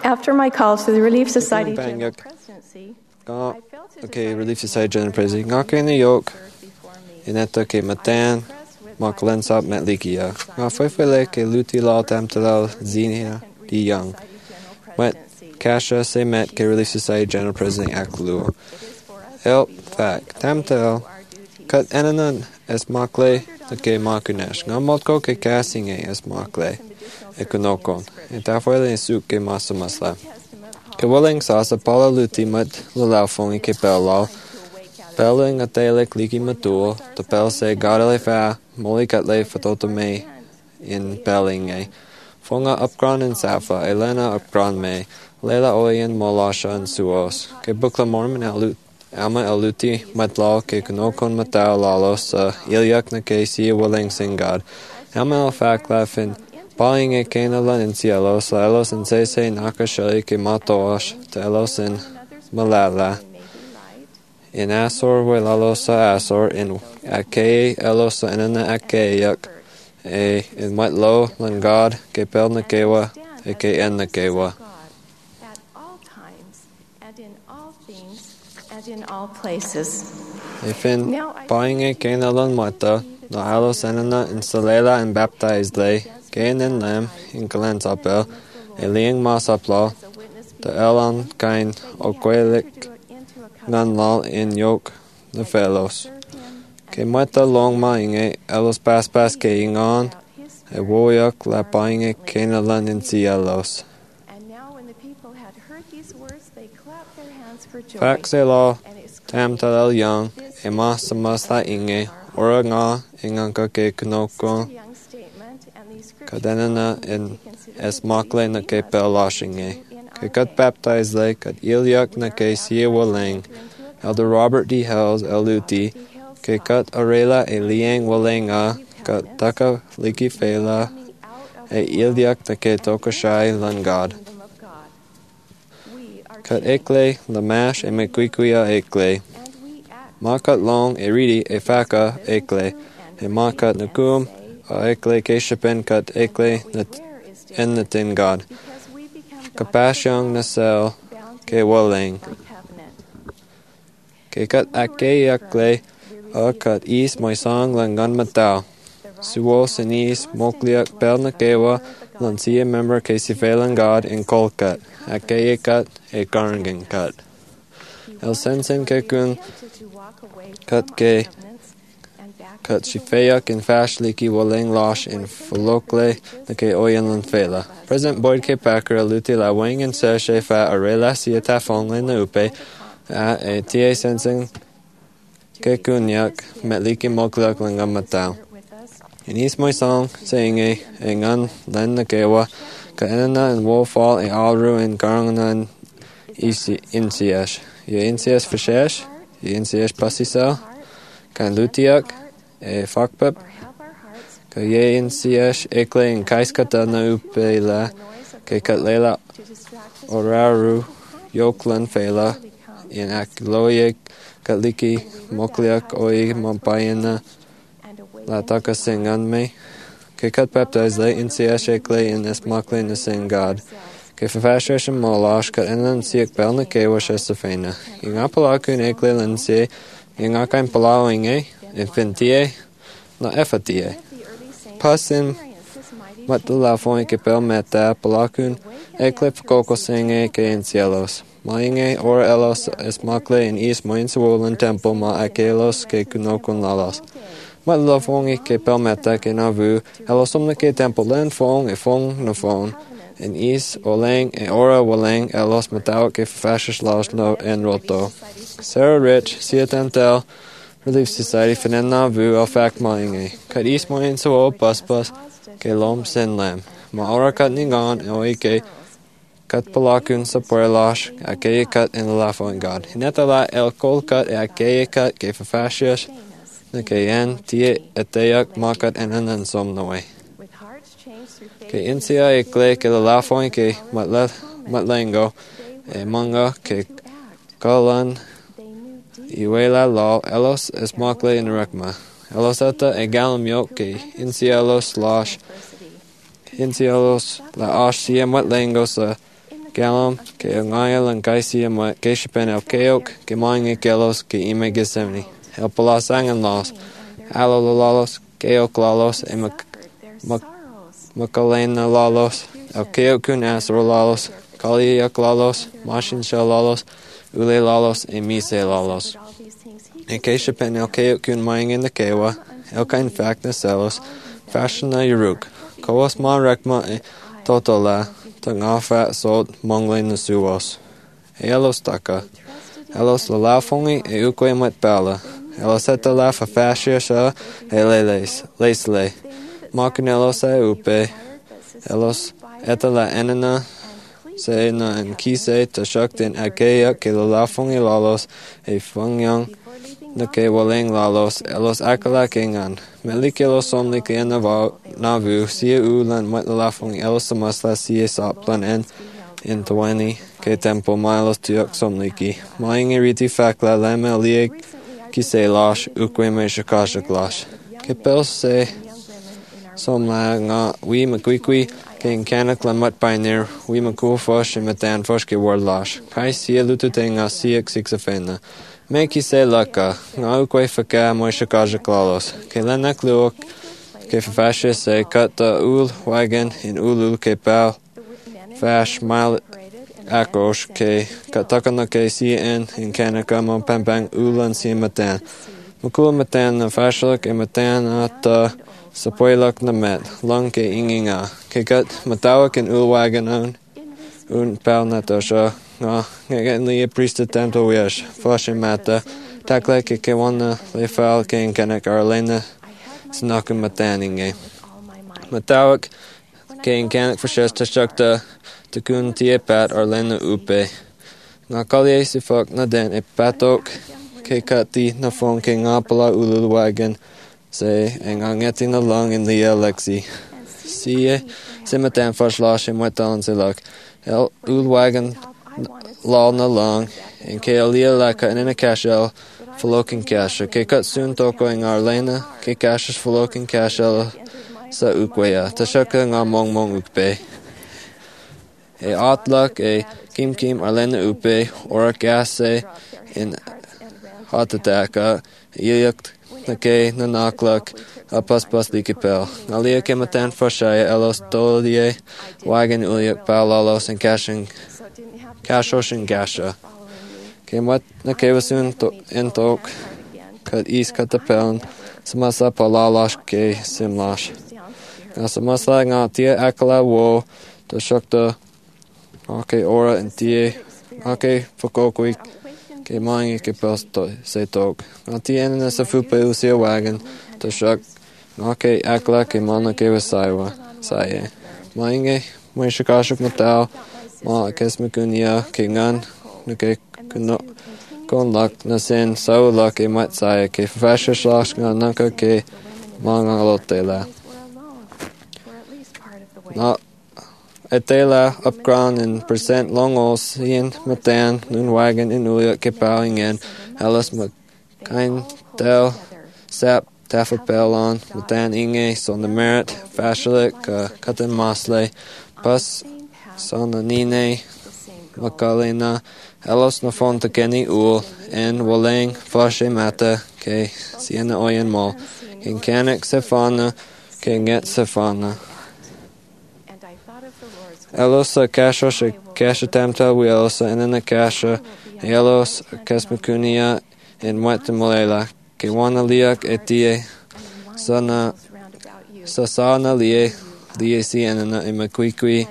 After my calls to the Relief Society Bang General yak. Presidency, Ga I felt a okay, desire Relief to Society General welcome President. those Nga New who York. served before me. Ineta ke matan. Impressed with Maklensap met likia. Nga fwefele ke luti la tam talal zinia di young. Society General Met Presidency. Kasha se met ke Relief Society General President Akluo. It is for us El to be fact wide tam awake tal to our duties. kat enanan es makle te ke makunesh. Nga motko ke kasinge es makle. Ekunokon. Eta fwele su ke masamasla. Ke waling sasa pala luti mat lalaufongi ke pelal. Pelling a telek liki matul. Te pel se gadele fa. Moli katle fatoto me in pelling e. Fonga upgran in safa. Elena upgran me. Lela oyen molasha en suos. Ke bukla mormon alut. Alma aluti matlaw ke kunokon matao lalos ilyak na ke si waling singad. Alma alfakla fin. Paling e kenalan in cielos. Lalos en sese nakashali ke matoash. Telos en malala. In Asor we lalosa Asor in Akei elosa enana Akeyak in Matlo Langad ke pel nakewa ke en nakewa. At all times and in all things and in all places. Fin painge kenalan mata no alos enana in Salela and baptized lay kein in lam in Kalensapel liang masapla the elan kain okwelik nganlal in yok the fellows. Ke mata long mainge elos pas ke ingon e woyak la painge kenalan in cielos. And now when the people had heard these words, they clapped their hands for joy. Faxelo tam talal young e masamas la inge ora nga inganka ke knokon Young statement and these scriptures kadenana in es makle na ke pelashinge. Ke kat baptized le kat ilyak na ke siya walang. Elder Robert D. Hells, Luti, ke kat arela e liang walenga, kat taka liki fela, e ilyak na ke tokashai langad. Kat ekle, lamash e mekwikuya ekle. Makat long e ridi e faka ekle, e makat nakum, a ekle ke shapen kat ekle en natin God. Kapasyang nasel ke walang. Ke kat ake yakle a kat is moy song langan matao. Suo sinis mokliak pel na kewa lan siya member ke si felan God in kolkat. Ake kat e karngan kat. El sensen ke kun kat ke kat si feyak in fashli ki walang losh in folokle na ke oyan lan fela. President Boyd K. Packer aluti la wang in seshe fa arela siya tafong na upe e tia sensen ke kunyak metliki moklak langam matao. In is my song saying e ngan len na kewa ka enana and wolfall e alru in garangan insiash. Ye insiash fashesh, ye insiash pasisel, kan lutiak e fakpep, ka ye insiash ekle in kaiskata na upela ke katlela oraru yoklan fela in akloye katliki mokliak oi mampayana la taka singan me ke kat baptize le in siash ekle in es makle na singad ke fafashesh molash kat enan siak pel na ke wash estafena in apalaku in ekle lense in akain palawing in fintie la efatie pasim matula foin ke pel meta palakun ekle fkoko singe ke in cielos Mainge or elos es makle in is moin suolan temple ma akelos ke kunokon lalas. Mat lo fongi ke pelmeta ke navu elos omne ke temple len fong e fong na fong in is olang e ora walang elos matao ke fashish laos no en roto. Sarah Rich, Siatantel, Relief Society finen navu al fact mainge. Kat is moin suo paspas ke lom sen lam. Ma ora kat ningon e oike kat palakun sa puerlash akeye kat in the lafon God. Hinetala el kol kat e akeye kat ke fafashish na ke en tie eteyak makat enanan somnoe. Ke insia e kle ke la lafon ke matlengo e manga ke kalan iwela law elos es makle in rekma. Elos ata e galam yok ke insia los lash insia los la ash sia matlengo sa Galam, ke Ngaya and Gaisia, Geshapen El Keok, Gemoing Gelos, Ge Ime Gesemni, El Palasang and Los, Alolalos, Geok Lalos, and Makalena Lalos, El Keokun Asrolalos, Kaliak Lalos, Mashin Shalalos, Ule Lalos, and Mise Lalos. En Geshapen El Keokun Ming in the Kewa, Elka in fact Naselos, Fashna Yuruk, Koos Ma Rekma, Totola, Tangafat Sod, Mongling the Suos. Elos Taka, Elos Lalafongi, Euque Met Bala, Elos Etala for Fascia, Eleles, Lesle, Marcanelos Upe, Elos Etala Enana, Sena and Kise, Tashuktin Akea, Kilalafongi Lalos, A Fungyang, Nake Waling Lalos, Elos Akala Kingan, Melikilos Omni Navu, Sia Ulan, Metalafong, Elos Samasla, Sia Soplan, and in 20, K Tempo Milos Tuak Somliki, Maing Riti Fakla, Lama Lieg, Kise Lash, Uquime Shakashak Lash, Kepel Se Somla, Nga, We Maquiqui, King Kanak Lamat Pioneer, We Maku Fosh, and Matan Foshke War Lash, Kai Sia Lututenga, Sia Xixafena. Make say laka, nga ukwe faka mo shakaja klalos. Ke lena kluok, ke fashe say cut the ul wagon in ulul ke pal. Fash mile akrosh ke katakana ke cn in kanaka mo pampang ulan si matan. Mukul matan na fashlak e matan at sapoilak na met. Lung ke inginga. Ke cut matawak in ul wagon on. Un pal natosha. Ngayon liya priesta tanto wish, fashion mata, takle ke wana le fal ke kanak arlena, snakum mataninge. Matawak ke kanak fashes tashakta, takun tie pat arlena upe. Ngakalye si fak na den e patok, ke kati na fon ke ngapala ulul wagon, se ngangeti na lang in liya lexi. Siye, se matan fashlash e matan silak, el ul wagon, Law na long, and ke alia laka in a cashel, Falokin kasha, ke cut soon toko in Arlena, ke kashas Falokin kashel, sa ukwea, tashaka nga mong ukpe. E atlak e kim Arlena upe, ora gase, in hatataka, ilyakt, na ke na naklak, pas likipel. Alia ke matan fashaya, elos dolie, wagon ulyak palalos, and cashing. Kashosh and Gasha. Came what na Kevasun in Tok, cut east cut the pound, Samasa Palalash ke Simlash. Nasamasa Natia Akala wo, the Shukta, Ake Ora and Tie, Ake Fokokwi, ke Mangi ke Pelsto, say Tok. Natia and Nasafupe Usia wagon, the Shuk, Ake Akala ke Mana ke Wasaiwa, Saye. Mange, Mwishakashuk Matao. Ma kesmikunia kingan nuke kon lak na sen sau lak e mat saya ke fasha slash nga naka ke manga lotela na etela upground in percent longos in matan nun wagon in uya ke pauingen elas kain tel sap tafapelon matan inge son the merit fashalik katan masle pas Sana Nine, Makalena, Elos na fonta keni ul, en Walang, Fashe Mata, ke Siena Oyen Mol, King Kanak Sefana, King Get Sefana. Elosa Kashosh, Kashatamta, Wielosa, Enana Kasha, Elos, Kasmakunia, en Wetamolela, Ke Wana Liak Etie, Sana Sasana Lie, Lie Sienana, and Maquiqui.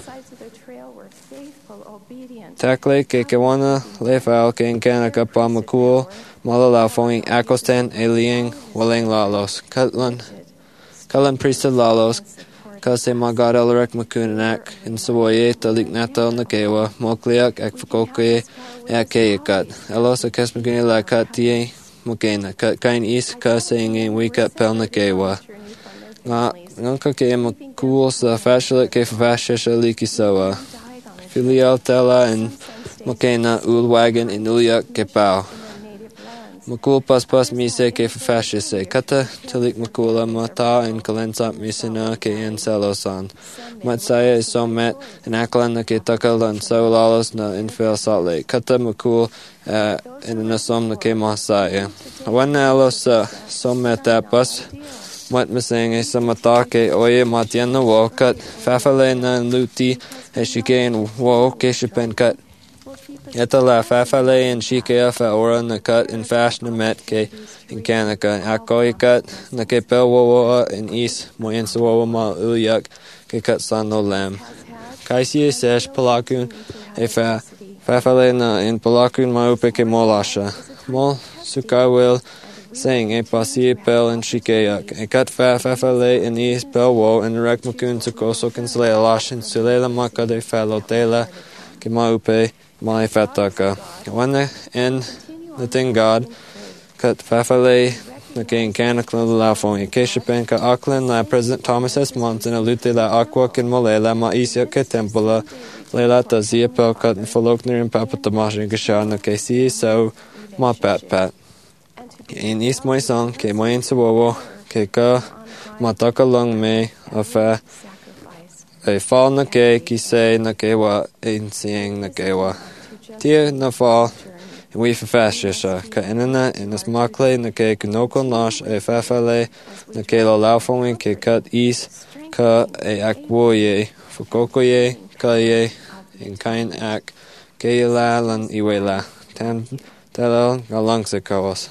Takle ke kewana lefal ke kanaka pa makul malala foing akosten alien walang lalos kalan priesta lalos kase magad alrek makunak in sawoye talik natal nakewa mokliak akfakoke akeyakat elos akesmagini la katie mokena kain is kase ingin wikat pel nakewa nganka ke makul sa fashilik ke fashisha likisawa Filial Tela and Makena Ulwagon in Ulyak Kepau. Makul pas mise ke fascise. Kata talik makula mata in kalensap misina ke in selosan. Matsaya is so met in aklan na ke takal and so lalos na infel sale. Kata makul in an asom na ke masaya. Wana alos so met pas. Mat mising e samata ke oye matian na wo kat. Fafale na luti e shike wo ke shipen kat. Etta la fafale and shike fa ora na cut in fashion met ke in Kanaka akoi cut na ke pel wo in east mo in so ma uyak ke cut san no lam kaisi sesh palakun e fafale na in palakun ma upe ke molasha mo sukawil saying e pasi pel and shike yak e cut fafale in east pel wo and rek makun sukoso kan sle lash in sulela maka de falotela ke ma upe my fataka. When in the thing God, cut fafale, the king canacla la phone, Keshapenka Auckland, la President Thomas S. Monson, a lute la aqua kin molela, ma isya ke tempola, lela tazia pel cut and folokner and papatamash and gashana, kesi so, ma pat. In East my song, ke moin sawowo, ke ka, mataka long me, a fall na ke ki say na kewa in seeing na kewa. Tia na fall and we fascisha ka inana in this makle na ke kunoko nash e fafale na ke lo laufong ke cut east ka e akwoye fukokoye ka ye in kain ak ke la lan iwela tan telo galangse kawas.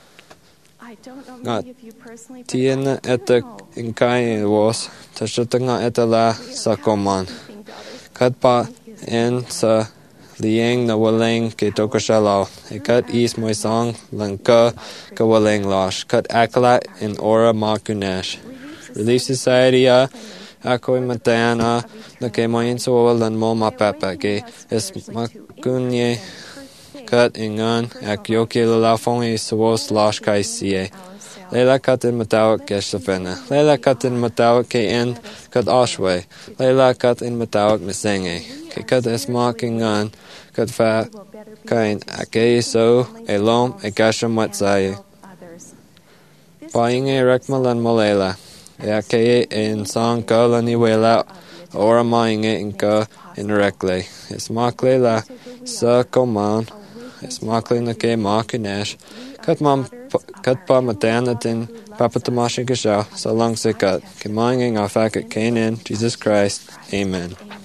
Nga tia na eta in kain was Tashutanga etala sakoman. Katpa en sa liang na walang ke tokashalao. E kat is my song lanka ka walang losh. Kat akla in ora makunash. Relief Society ako matana na ke moyin so lan mo mapapa ke es makunye kat ingan akyoke lalafong e sawos losh kai siye. Leila katin matawak ke shafena. Leila katin matawak ke en kat ashwe. Leila katin matawak misenge. Ke kat esma kingan kat fa kain ake so elom e kasham watsaye. Paing e rekmalan molela. E ake en song ka laniwela ora maing e inka in rekle. Esmakle la sa koman. Esmakle na ke makinesh. Kat pa matanatin papatamashin kasha, so long se kat. Kimanging afak at Canaan, Jesus Christ. Amen.